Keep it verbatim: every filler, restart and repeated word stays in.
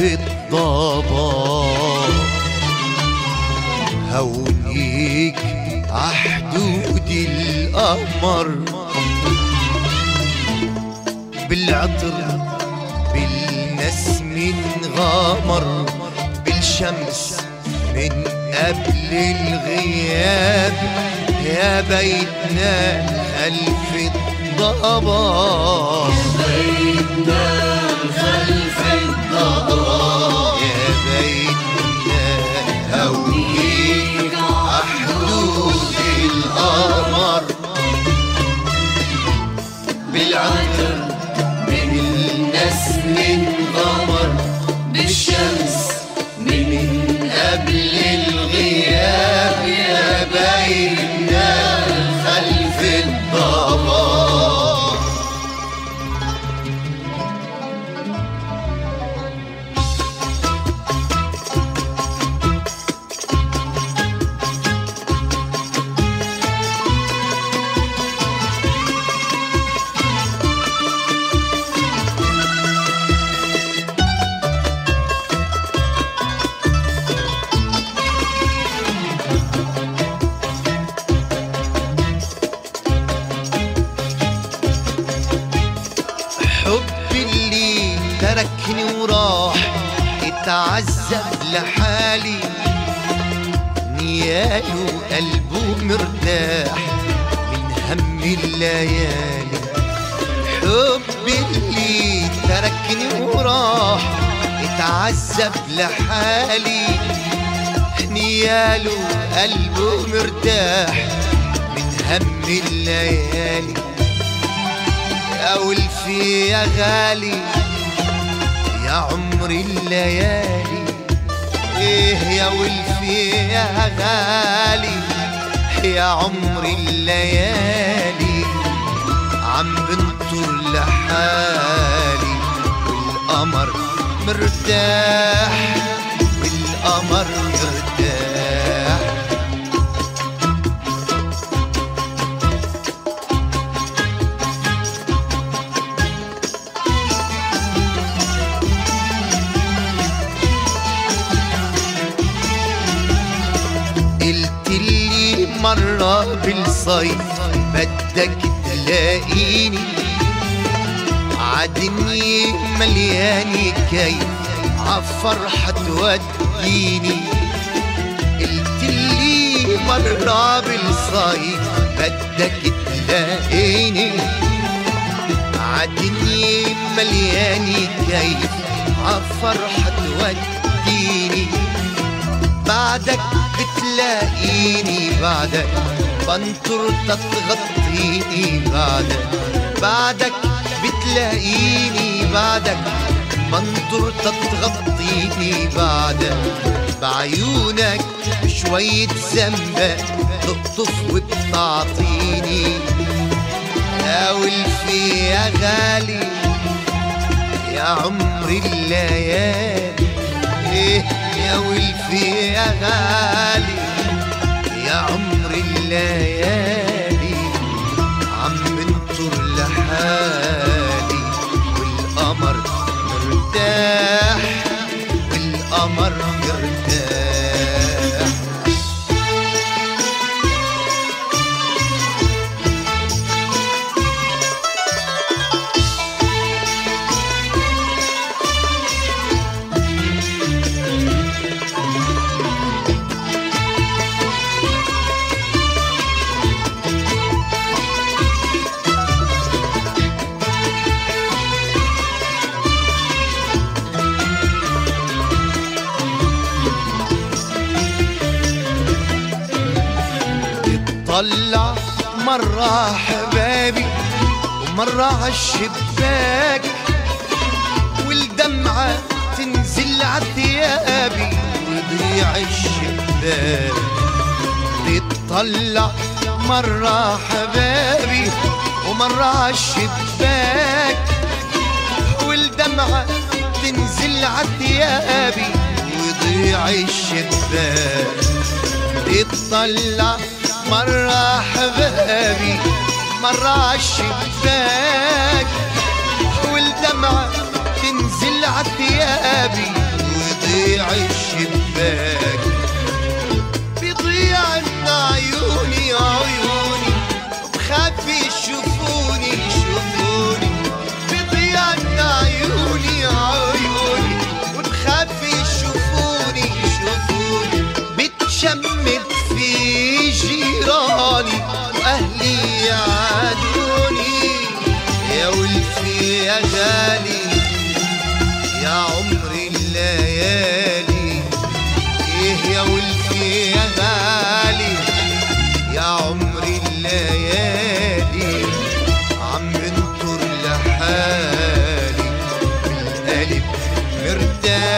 الضباب. هونيك عحدود القمر بالعطر بالنسم انغمر بالشمس من قبل الغياب يا بيتنا خلف الضباب. بيتنا خلف الضباب يا بيتنا هونيك عحدود القمر بالعطر بالنسم انغمر بالشمس من قبل الغياب يا بيتنا خلف الضباب. حب اللي تركني وراح اتعذب لحالي نياله قلبه مرتاح من هم الليالي. حب اللي تركني وراح اتعذب لحالي نياله قلبه مرتاح من هم الليالي. يا ولفي يا غالي يا عمر الليالي ايه يا ولفي يا غالي يا عمر الليالي عم بنطر لحالي والقمر مرتاح والقمر مرتاح. قلتلي مرة بالصيف بدك تلاقيني عدني ملياني كيف عالفرحة توديني. قلتلي مرة بالصيف بدك تلاقيني عدني ملياني كيف عالفرحة توديني. بعدك بتلاقيني بعدك بنطر تتغطيني بعدك بعدك بتلاقيني بعدك بنطر تتغطيني بعدك بعيونك شوية زنبق تقطف وبتعطيني. يا ولفي يا غالي يا عمر الليالي ايه يا ولفي يا غالي يا عمر الليالي عم بنطر لحالي والقمر مرتاح والقمر مرتاح. طلع مرة حبابي ومرة عالشباك والدمعة تنزل عالثيابي ويضيع الشباك. تطلع مرة حبابي ومرة عالشباك والدمعة تنزل عالثيابي ويضيع الشباك. تطلع مرة حبابي مرة عالشباك والدمعة تنزل عالثيابي الشباك. بيضيع عيوني عيوني بخاف يشوفوني يشوفوني. بيضيع عيوني عيوني وبخاف يشوفوني يشوفوني. بتشمت في جيراني واهلي يعادوني. يا ولفي يا غالي يا عمري الليالي. ايه يا ولفي يا غالي يا عمري الليالي. عم بنطر لحالي بالقلب مرتاح.